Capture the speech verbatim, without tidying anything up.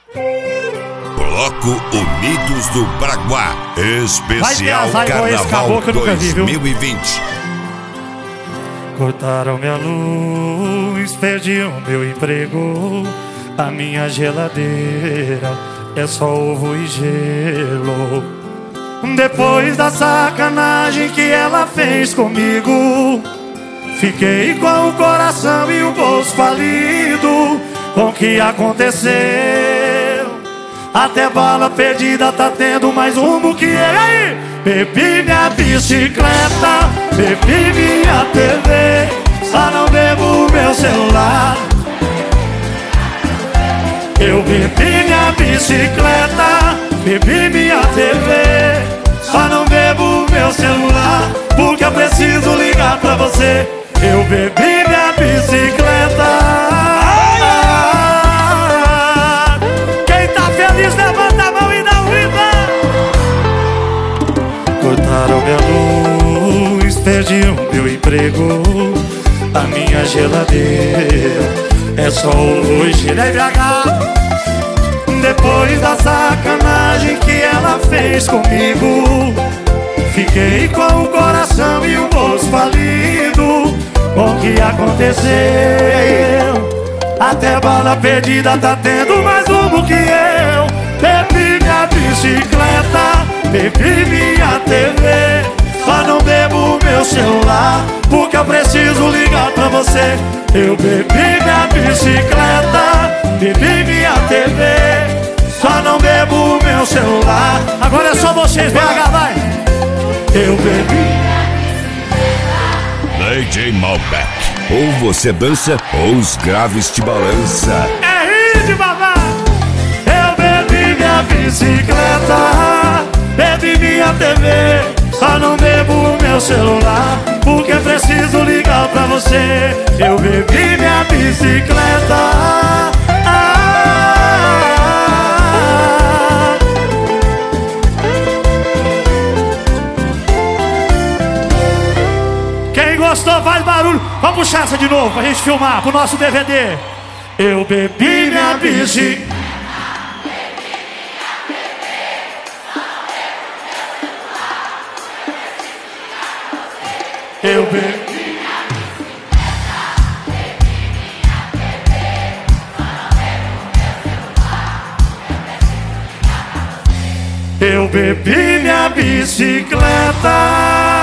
Bloco Unidos do Paraguai, especial Carnaval dois mil e vinte. Cortaram minha luz, perdi o meu emprego. A minha geladeira é só ovo e gelo. Depois da sacanagem que ela fez comigo, fiquei com o coração e o bolso falido. Com o que aconteceu, até bala perdida tá tendo mais rumo que ele. Aí, bebi minha bicicleta, bebi minha T V, só não bebo meu celular. Eu bebi minha bicicleta, bebi minha T V, só não bebo meu celular, porque eu preciso ligar pra você. Eu bebi minha bicicleta. Quem tá feliz levanta a mão e dá um riba. Cortaram minha luz, perdi o meu emprego. A minha geladeira é só hoje, né, B H? Depois da sacanagem que ela fez comigo, fiquei com o coração e o bolso falido. Com o que aconteceu, até bala perdida tá tendo mais rumo que eu. Bebi minha bicicleta, bebi minha T V, só não bebo meu celular, porque eu preciso ligar pra você. Eu bebi minha bicicleta, bebi minha T V, só não bebo meu celular. Agora é só vocês, B H, vai! Eu bebi. D J Malbec, ou você dança ou os graves te balança. É rir de babá. Eu bebi minha bicicleta, bebi minha T V, só não bebo meu celular, porque preciso ligar pra você. Eu bebi minha bicicleta. Quem gostou faz barulho. Vamos puxar essa de novo pra gente filmar pro nosso D V D. Eu bebi minha bicicleta. Eu bebi. Eu bebi minha bicicleta.